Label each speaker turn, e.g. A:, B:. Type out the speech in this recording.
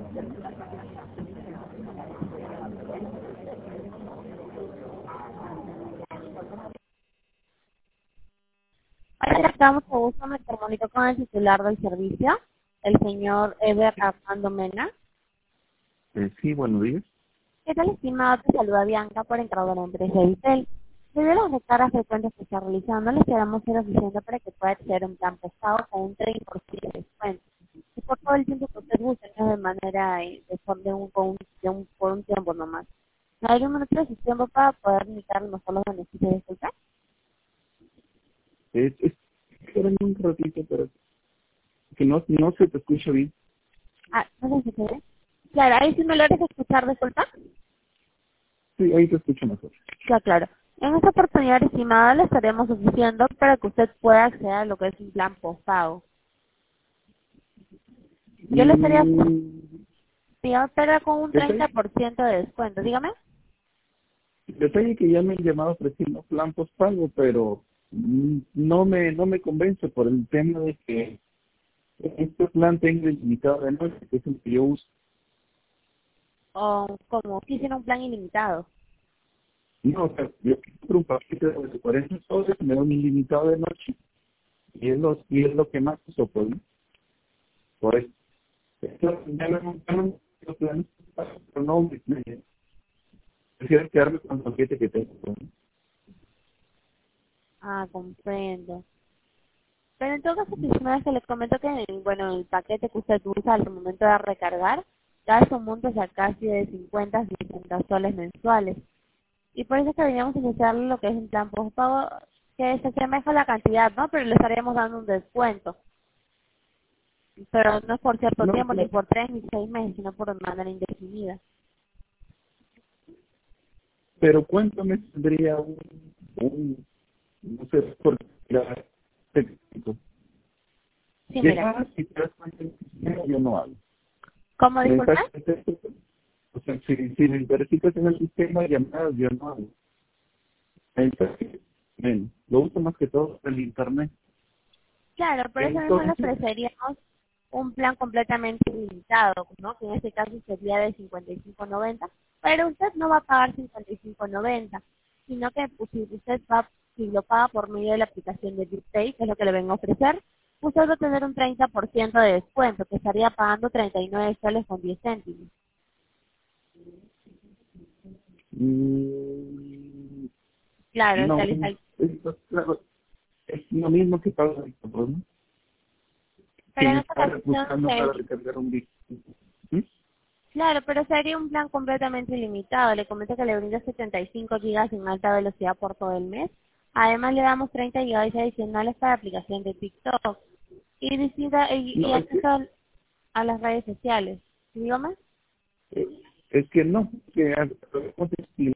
A: Ahora estamos con gusto, me comunico con el titular del servicio, el señor Eber Armando Mena.
B: Sí, buenos días.
A: ¿Qué tal, estimado? Te saluda Bianca por encargo de la empresa Vitel. Debido a las recargas frecuentes que está realizando, les quedamos ser suficiente para que pueda acceder a un plan postado con un 30% de descuento. Y por todo el tiempo que usted guste, no de manera por un tiempo nomás. ¿No hay un minuto de su tiempo para poder indicar mejor los beneficios de este plan?
B: Espérame un ratito, pero que no se te escucha bien.
A: No sé si se ve. Claro, ahí sí me logras escuchar, disculpa.
B: Sí, ahí te escucho mejor.
A: Ya, claro. En esta oportunidad, estimada, le estaremos ofreciendo para que usted pueda acceder a lo que es un plan postpago. Yo le estaría pero con un
B: Detalle,
A: 30% de descuento. Dígame.
B: detalle que ya me han llamado ofreciendo plan postpago, pero no me convence por el tema de que este plan tenga el limitado de noche, que es el que yo uso.
A: O como quisiera un plan ilimitado.
B: No, o sea, yo compro un paquete de 40 soles, me da un ilimitado de noche, y es lo que más uso, pues, ¿no? Por eso. Ya no los planes, pero no prefiero quedarme con el paquete que tengo, pues, ¿no?
A: Comprendo. Pero en todo caso, estimada, se les comento que, bueno, el paquete que usted usa al momento de recargar, cada su monto es a casi de 50 a 60 soles mensuales. Y por eso es que veníamos a iniciarle lo que es un plan postpago, que se asemeja a la cantidad, ¿no? Pero le estaríamos dando un descuento. Pero no es por cierto
B: No,
A: tiempo, ni
B: claro,
A: por 3 ni 6 meses, sino por manera indefinida.
B: pero cuéntame, tendría no sé, por la técnico.
A: Sí, mira.
B: Ya, si te das cuenta, yo no hablo.
A: ¿Cómo disculpa?
B: Mensajes de texto, o sea, si me verificas en el sistema de llamadas, yo no hablo. Mensajes, menos. Lo uso más que todo en el internet.
A: Claro, por eso mismo le
B: Entonces,
A: ofreceríamos un plan completamente ilimitado, ¿no? Que en este caso sería de 55.90, pero usted no va a pagar 55.90, sino que pues, si lo paga por medio de la aplicación de BitPay, que es lo que le vengo a ofrecer, usted va a tener un 30% de descuento, que estaría pagando 39 soles con 10 céntimos.
B: mm,
A: Claro,
B: no,
A: realiza
B: claro, es lo mismo que pago ahorita, pues, ¿no?
A: pero
B: Sin
A: en esta
B: estar
A: ocasión
B: buscando para recargar un disco. ¿Mm?
A: claro, pero sería un plan completamente ilimitado. Le comento que le brinda 75 gigas en alta velocidad por todo el mes. Además le damos 30 gigas adicionales para aplicación de TikTok y
B: No,
A: acceso a las redes sociales. Dígame.
B: es que no, que